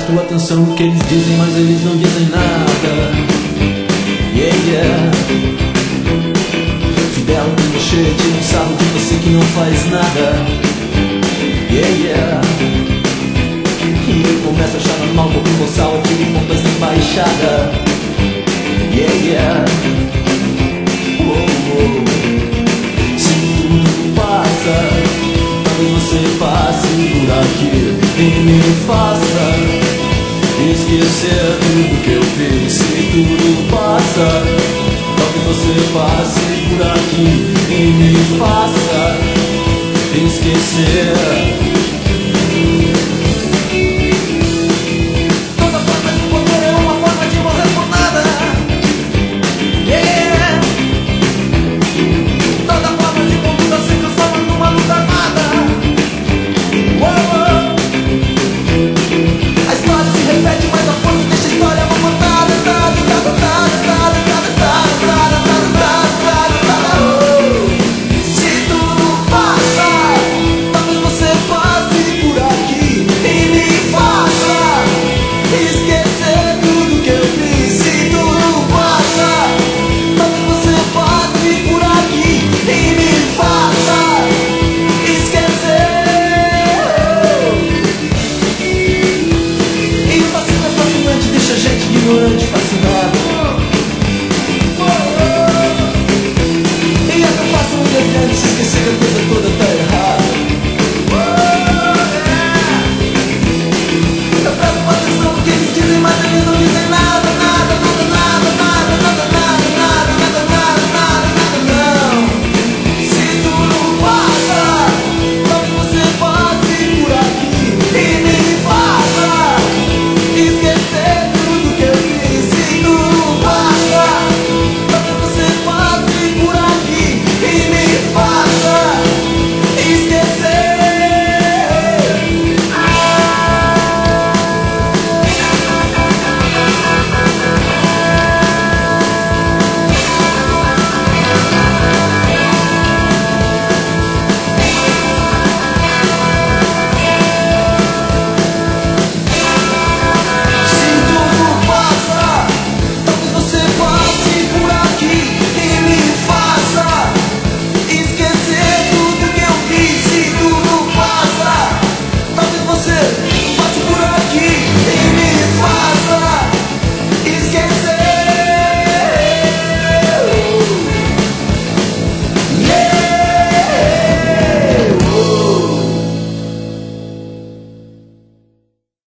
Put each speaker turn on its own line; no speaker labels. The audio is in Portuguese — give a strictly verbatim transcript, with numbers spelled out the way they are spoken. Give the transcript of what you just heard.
presto atenção no que eles dizem, mas eles não dizem nada. Yeah, yeah. Fidel no mochete, tira um sarro de você que não faz nada. Yeah, yeah. E eu começo a achar normal como um boçal, atire bombas na embaixada. Yeah, yeah. Oh, oh. Se tudo passa, talvez você passe por aqui e me faça esquecer tudo que eu fiz. Se tudo passa, talvez você passe por aqui e me faça esquecer. Toda forma de poder é uma forma de morrer por nada. Yeah. Toda forma de conduta se transforma numa luta armada. Uou. A história se repete, mas a força deixa a história montada. Se tudo passa, talvez você passe por aqui e me faça esquecer tudo que eu fiz. Se tudo passa, talvez você passe por aqui e me faça esquecer. E o fascínio é fascinante, deixa a gente ignorante, fascinado.